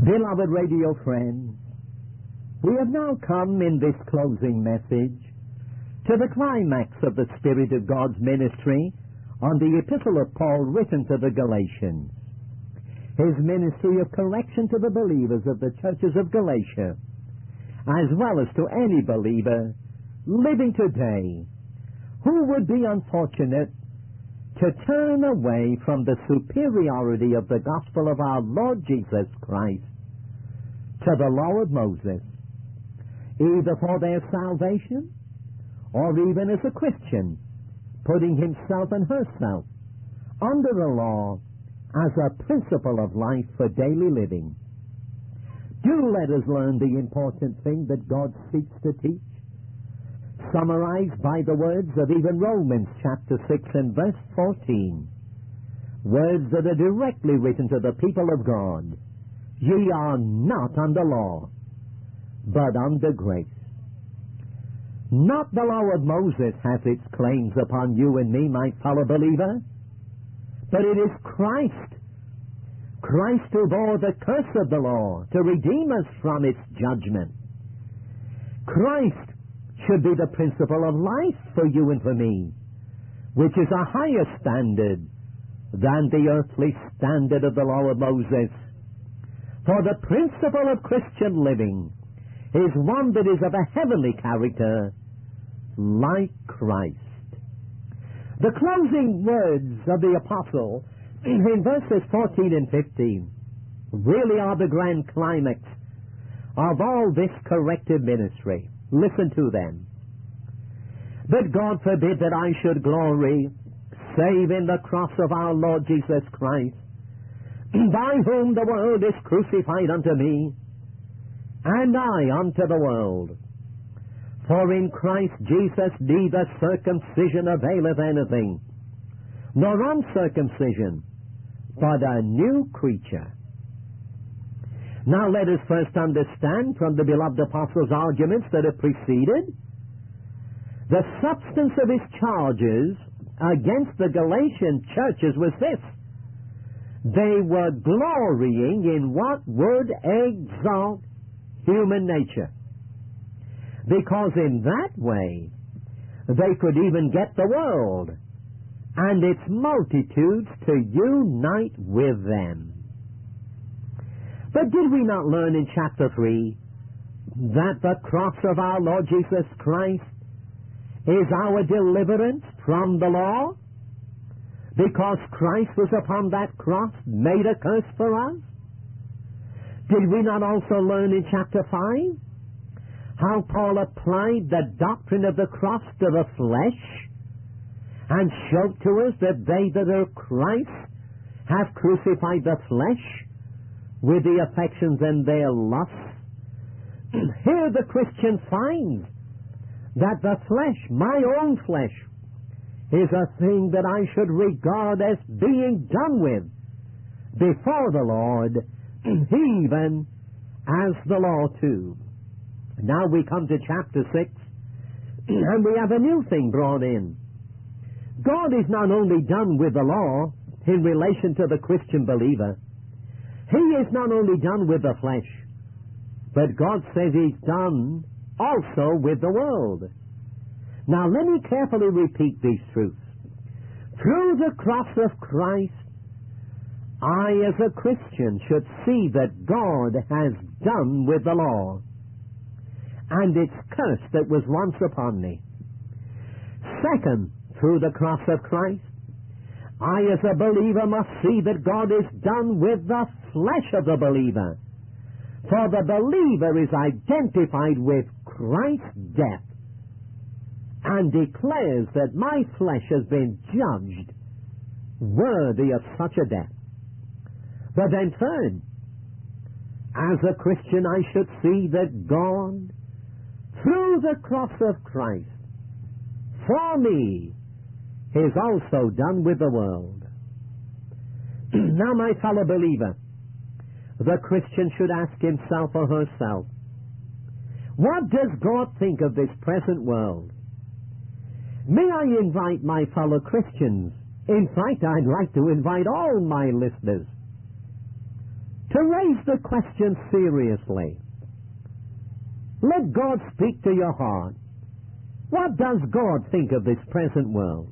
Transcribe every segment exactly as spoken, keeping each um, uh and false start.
Beloved radio friends, we have now come in this closing message to the climax of the Spirit of God's ministry on the epistle of Paul written to the Galatians. His ministry of correction to the believers of the churches of Galatia, as well as to any believer living today who would be unfortunate to turn away from the superiority of the gospel of our Lord Jesus Christ to the law of Moses, either for their salvation or even as a Christian, putting himself and herself under the law as a principle of life for daily living. Do let us learn the important thing that God seeks to teach, summarized by the words of even Romans chapter six and verse fourteen, words that are directly written to the people of God. Ye are not under law, but under grace. Not the law of Moses has its claims upon you and me, my fellow believer, but it is Christ. Christ who bore the curse of the law to redeem us from its judgment. Christ should be the principle of life for you and for me, which is a higher standard than the earthly standard of the law of Moses. For the principle of Christian living is one that is of a heavenly character, like Christ. The closing words of the apostle in verses fourteen and fifteen really are the grand climax of all this corrective ministry. Listen to them. But God forbid that I should glory save in the cross of our Lord Jesus Christ, by whom the world is crucified unto me, and I unto the world. For in Christ Jesus neither circumcision availeth anything, nor uncircumcision, but a new creature. Now let us first understand from the beloved apostle's arguments that have preceded, the substance of his charges against the Galatian churches was this: they were glorying in what would exalt human nature, because in that way they could even get the world and its multitudes to unite with them. But did we not learn in chapter three that the cross of our Lord Jesus Christ is our deliverance from the law? Because Christ was upon that cross made a curse for us? Did we not also learn in chapter five how Paul applied the doctrine of the cross to the flesh and showed to us that they that are Christ have crucified the flesh with the affections and their lusts? Here the Christian finds that the flesh, my own flesh, is a thing that I should regard as being done with before the Lord, even as the law too. Now we come to chapter six, and we have a new thing brought in. God is not only done with the law in relation to the Christian believer, He is not only done with the flesh, but God says He's done also with the world. Now let me carefully repeat these truths. Through the cross of Christ, I as a Christian should see that God has done with the law and its curse that was once upon me. Second, through the cross of Christ, I as a believer must see that God is done with the flesh of the believer. For the believer is identified with Christ's death and declares that my flesh has been judged worthy of such a death. But then third, as a Christian I should see that God, through the cross of Christ, for me, is also done with the world. Now, my fellow believer, the Christian should ask himself or herself, what does God think of this present world? May I invite my fellow Christians, in fact, I'd like to invite all my listeners, to raise the question seriously. Let God speak to your heart. What does God think of this present world?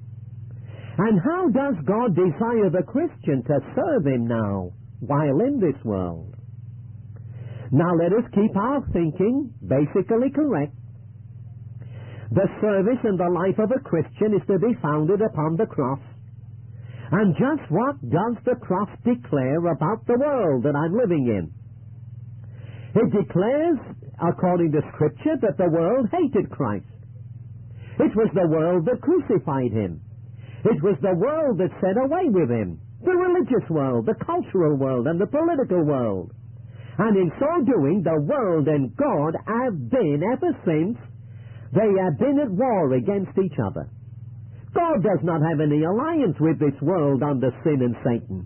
And how does God desire the Christian to serve Him now while in this world? Now let us keep our thinking basically correct. The service and the life of a Christian is to be founded upon the cross. And just what does the cross declare about the world that I'm living in? It declares, according to Scripture, that the world hated Christ. It was the world that crucified Him. It was the world that said away with Him. The religious world, the cultural world, and the political world. And in so doing, the world and God have been, ever since, they have been at war against each other. God does not have any alliance with this world under sin and Satan.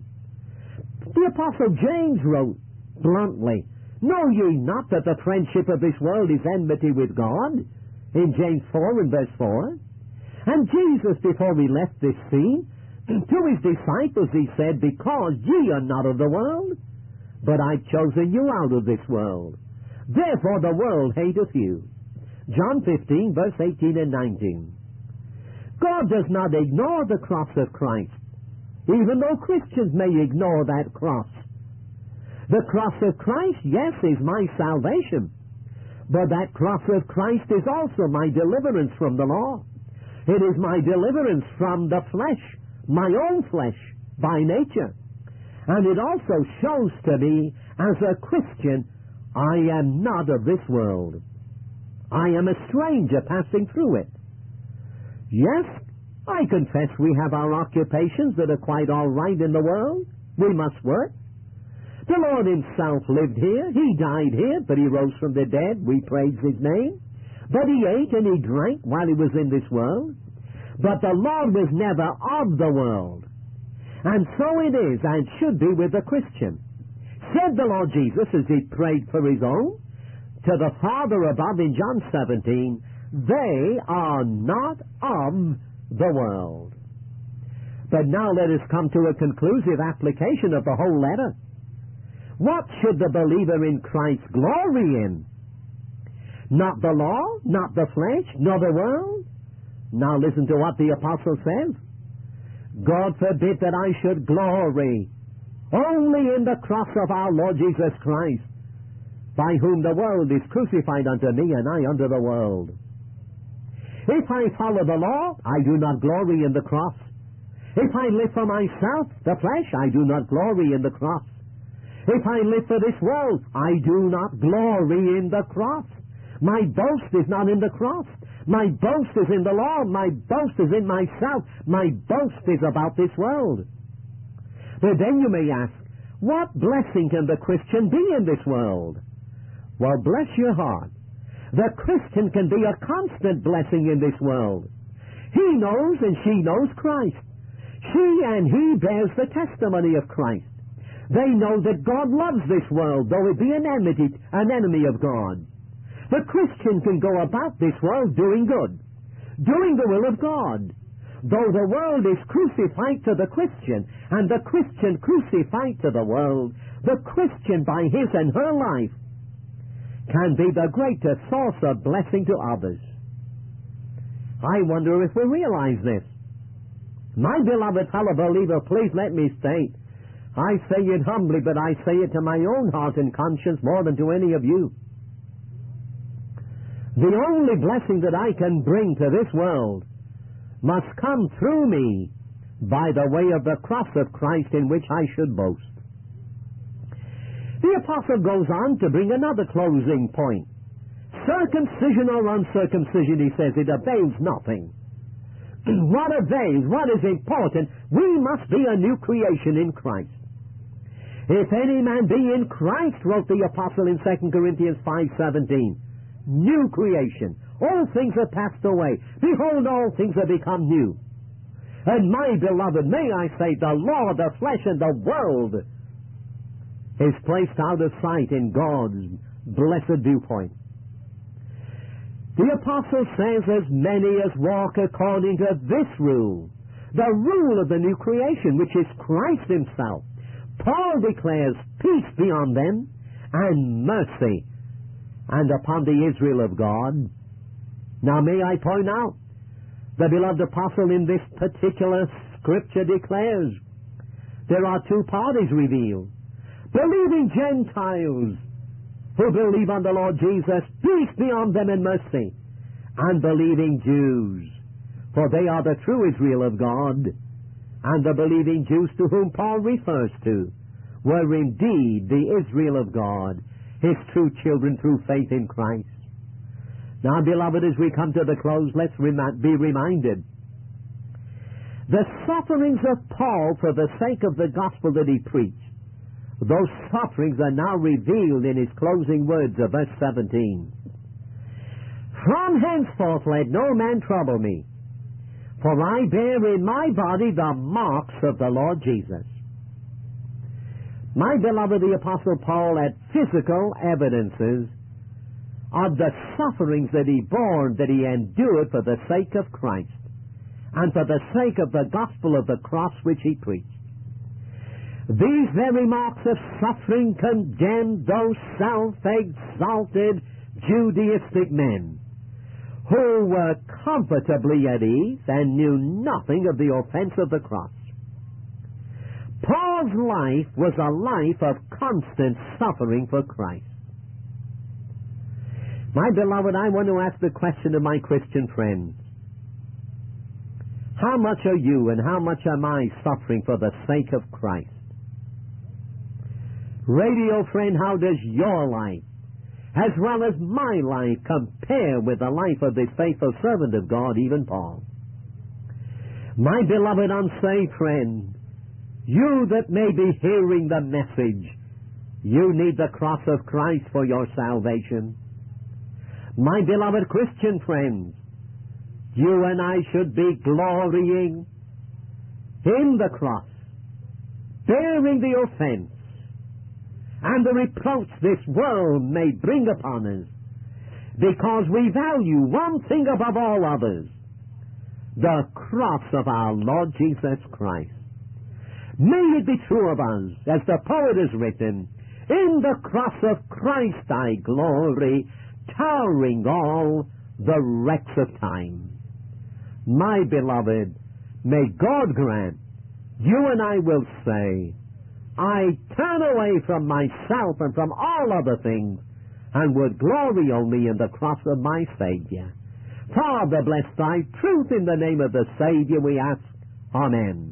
The Apostle James wrote bluntly, "Know ye not that the friendship of this world is enmity with God?" In James four and verse four. And Jesus, before he left this scene, to his disciples he said, "Because ye are not of the world, but I've chosen you out of this world. Therefore the world hateth you." John fifteen, verse eighteen and nineteen. God does not ignore the cross of Christ, even though Christians may ignore that cross. The cross of Christ, yes, is my salvation, but that cross of Christ is also my deliverance from the law. It is my deliverance from the flesh, my own flesh, by nature. And it also shows to me, as a Christian, I am not of this world. I am a stranger passing through it. Yes, I confess we have our occupations that are quite all right in the world. We must work. The Lord Himself lived here. He died here, but He rose from the dead. We praise His name. But He ate and He drank while He was in this world. But the Lord was never of the world. And so it is and should be with the Christian. Said the Lord Jesus as He prayed for His own to the Father above in John seventeen, "They are not of the world." But now let us come to a conclusive application of the whole letter. What should the believer in Christ glory in? Not the law, not the flesh, nor the world. Now listen to what the apostle says. "God forbid that I should glory only in the cross of our Lord Jesus Christ, by whom the world is crucified unto me, and I unto the world." If I follow the law, I do not glory in the cross. If I live for myself, the flesh, I do not glory in the cross. If I live for this world, I do not glory in the cross. My boast is not in the cross. My boast is in the law. My boast is in myself. My boast is about this world. But then you may ask, what blessing can the Christian be in this world? Well, bless your heart. The Christian can be a constant blessing in this world. He knows and she knows Christ. She and he bears the testimony of Christ. They know that God loves this world, though it be an enmity, an enemy of God. The Christian can go about this world doing good, doing the will of God. Though the world is crucified to the Christian, and the Christian crucified to the world, the Christian by his and her life can be the greatest source of blessing to others. I wonder if we realize this. My beloved fellow believer, please let me state, I say it humbly, but I say it to my own heart and conscience more than to any of you. The only blessing that I can bring to this world must come through me by the way of the cross of Christ, in which I should boast. The apostle goes on to bring another closing point. Circumcision or uncircumcision, he says, it avails nothing. What avails? What is important? We must be a new creation in Christ. If any man be in Christ, wrote the apostle in Second Corinthians five seventeen, new creation. All things are passed away. Behold, all things have become new. And my beloved, may I say, the law, the flesh, and the world is placed out of sight in God's blessed viewpoint. The apostle says, as many as walk according to this rule, the rule of the new creation, which is Christ himself, Paul declares peace be on them and mercy and upon the Israel of God. Now may I point out, the beloved apostle in this particular scripture declares there are two parties revealed. Believing Gentiles who believe on the Lord Jesus, peace be on them and mercy, and believing Jews, for they are the true Israel of God, and the believing Jews to whom Paul refers to were indeed the Israel of God, his true children through faith in Christ. Now, beloved, as we come to the close, let's rem- be reminded. The sufferings of Paul for the sake of the gospel that he preached, those sufferings are now revealed in his closing words of verse seventeen. From henceforth let no man trouble me, for I bear in my body the marks of the Lord Jesus. My beloved, the Apostle Paul had physical evidences of the sufferings that he bore, that he endured for the sake of Christ, and for the sake of the gospel of the cross which he preached. These very marks of suffering condemned those self-exalted Judaistic men who were comfortably at ease and knew nothing of the offense of the cross. Paul's life was a life of constant suffering for Christ. My beloved, I want to ask the question to my Christian friends. How much are you and how much am I suffering for the sake of Christ? Radio friend, how does your life, as well as my life, compare with the life of this faithful servant of God, even Paul? My beloved unsaved friend, you that may be hearing the message, you need the cross of Christ for your salvation. My beloved Christian friends, you and I should be glorying in the cross, bearing the offense and the reproach this world may bring upon us, because we value one thing above all others, the cross of our Lord Jesus Christ. May it be true of us, as the poet has written, in the cross of Christ I glory, towering all the wrecks of time. My beloved, may God grant you and I will say, I turn away from myself and from all other things, and would glory only in the cross of my Savior. Father, bless thy truth in the name of the Savior we ask. Amen.